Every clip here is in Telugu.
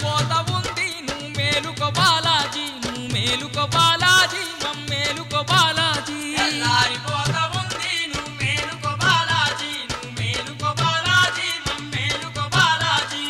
తెల్లారిపోతా ఉంది నువ్వు మేలుకో బాలాజీ నువ్వు మేలుకో బాలాజీ మమ్మేలుకో బాలాజీ తెల్లారిపోతా ఉంది నువ్వు మేలుకో బాలాజీ నువ్వు మేలుకో బాలాజీ మమ్మేలుకో బాలాజీ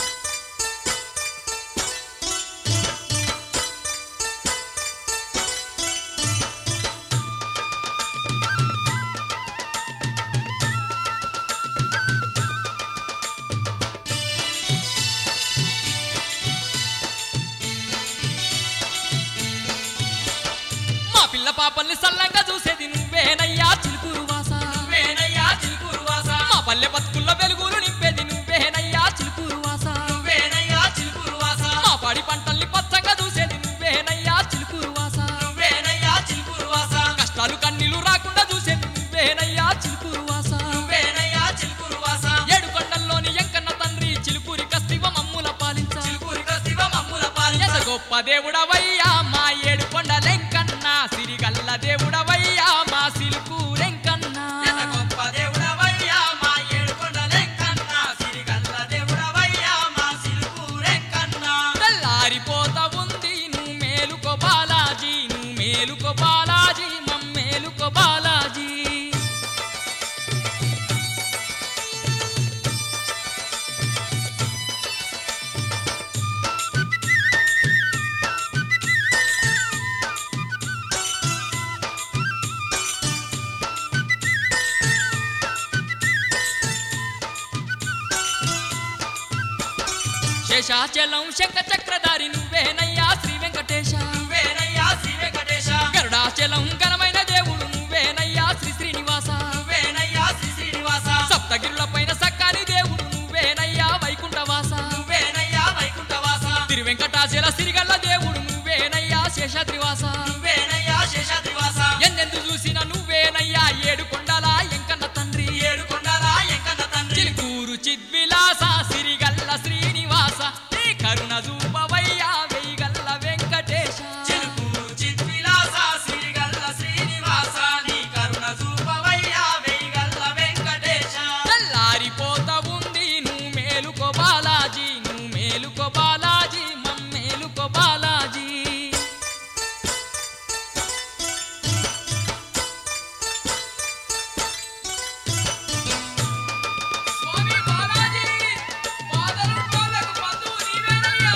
మా పిల్ల పాపల్ని సల్లంగా చూసేది నువ్వేనయ్యా చిలుకూరు వాస నువ్వేనయ్యా చిలుకూరు వాస మా పల్లె బతుకుల్లో వెలుగులు నింపేది నువ్వేనయ్యా చిలుకూరు వాస నువ్వేనయ్యా చిలుకూరు వాస మా పాడి పంటల్ని పచ్చంగా చూసేది నువ్వేనయ్యా చిలుకూరు వాస నువ్వేనయ్యా చిలుకూరు వాస కష్టాలు కన్నీళ్లు రాకుండా చూసేది నువ్వేనయ్యా చిలుకూరు వాస నువ్వేనయ్యా చిలుకూరు వాస ఏడు కొండల్లోని ఎంకన్న తండ్రి చిలుకూరి కస్తివ మమ్ముల పాలించ చిలుకూరిగా శివ మమ్ముల పాలించ ఎంత గొప్ప దేవుడవయ్యా మా ఏడు కొండలెంకన్నా సిరిగల్ల దేవుడవయ్యా మా సిలుకూరెంకన్నా ఎంత గొప్ప దేవుడవయ్యా మా ఏడుకొండలెంకన్నా సిరిగల్ల దేవుడవయ్యా మా సిలుకూరెంకన్నా తెల్లారిపోతా ఉంది నువ్వు మేలుకో బాలాజీ నువ్వు మేలుకో బాలాజీ మమ్మేలుకో బాలాజీ శేషాచలం శంఖ చక్రధారి నువ్వేనయ్యా శ్రీ వెంకటేశ నువ్వేనయ్యా శ్రీ వెంకటేశ గరుడాచలం ఘనమైన దేవుడు నువ్వేనయ్యా శ్రీ శ్రీనివాస నువ్వేనయ్యా శ్రీ శ్రీనివాస సప్తగిరుల పైన సక్కాని దేవుడు నువ్వేనయ్యా వైకుంఠవాస నువ్వేనయ్యా వైకుంఠవాస తిరువెంకటాచల సిరిగల్ల దేవుడు నువ్వేనయ్యా శేషాద్రివాస నువ్వేనయ్యా శేషాద్రివాస ఎన్నెందు చూసినా నువ్వేనయ్యా ఏడు కొండల ఎంకన్న తండ్రి ఏడుకొండల ఎంకన్న తండ్రి చిలుకూరు చిద్విలాస సిరిగల్ల శ్రీనివాస నీ కరుణ చూపవయ్యా వెయ్యగల్ల వెంకటేశ చిలుకూరు చిద్విలాస సిరిగల్ల శ్రీనివాస నీ కరుణ చూపవయ్యా వెయ్యగల్ల వెంకటేశ తెల్లారిపోతా ఉంది నువ్వు మేలుకో బాలాజీ నువ్వు మేలుకో బాలాజీ మమ్మేలుకో బాలాజీ స్వామి బాలాజీ బాదరున్నోళ్ళకు బంధువు నీవేనయ్యా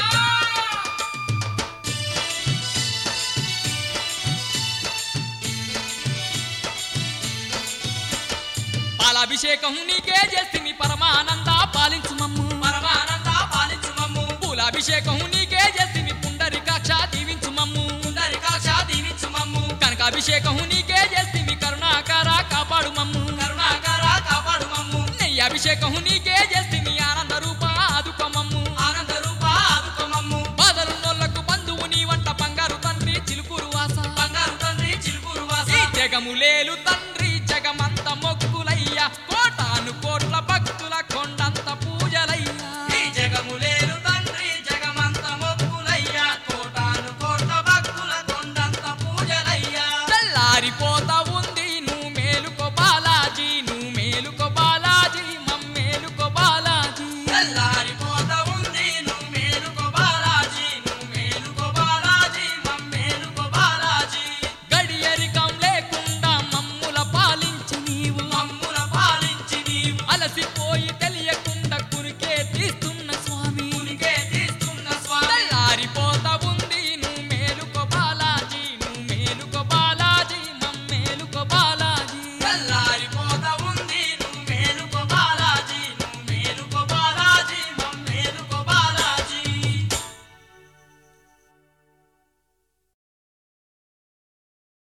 పాలాభిషేకం నీకే చేస్తిమి పరమానంద పాలించు మమ్ము పరమానంద పాలించు మమ్ము పూలాభిషేకం నీకే చేస్తిమి పుండరికాక్ష దీవించు మమ్ము పుండరీకాక్ష దీవించు మమ్ము కనకాభిషేకం నీకే చేస్తిమి కరుణాకర కాపాడు మమ్ము కరుణాకర కాపాడు మమ్ము నెయ్యాభిషేకం నీకే చేస్తిమి ఆనంద రూప ఆదుకో మమ్ము ఆనంద రూప ఆదుకో మమ్ము బాధలున్నోళ్లకు బంధువు నీ వంట బంగారు తండ్రి చిలుకూరు వాస బంగారు తండ్రి చిలుకూరు వాస ఈ జగములే